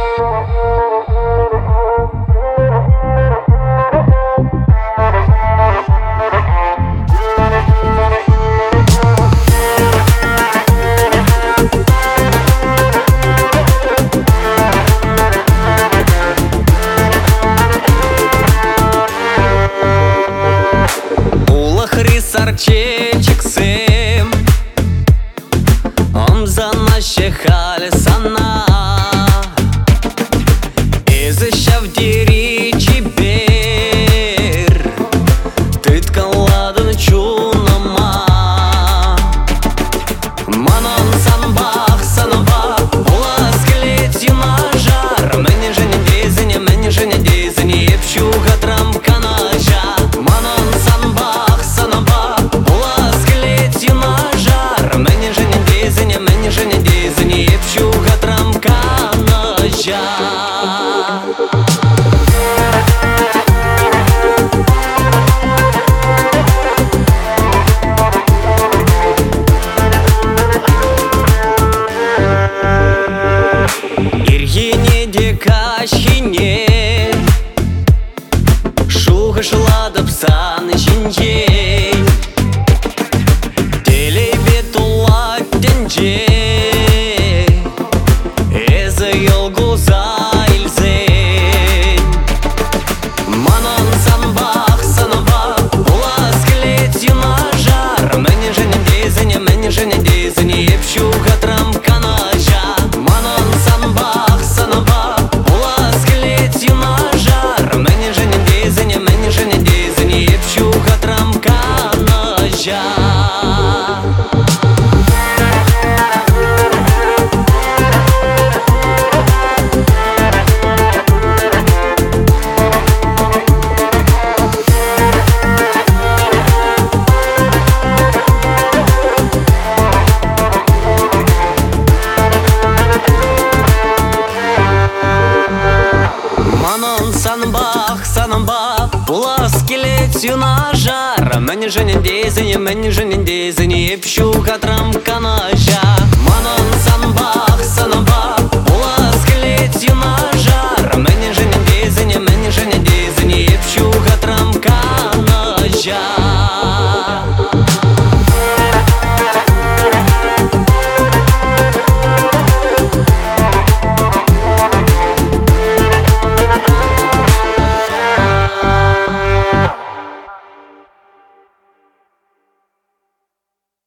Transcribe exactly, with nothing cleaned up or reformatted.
Çeksin omzana şehale sana Изыща в диричи бер Тытка ладан чунама Манон санбах санаба Улас клетью на жар Мэни же не дезине, мэни же не дезине Епчу хатрам канажа Манон санбах санаба Улас клетью на жар Мэни же не дезине, мэни же не дезине Епчу хатрам канажа Kaşine Şuha şıladıp sana şince Deli betula dence Eze yolgu zailzen Manon sanbах sanaba Улас клетью на жар Мэни же не дезине, мэни же не дезине Епчу хатрам канажа Manon sanbах sanaba Мэни же не дезине, мэни же не дезине Епчу хатрам канажа Манон санбах санаба Улас клетью на жар Мэни же не дезине, мэни же не дезине Епчу хатрам канажа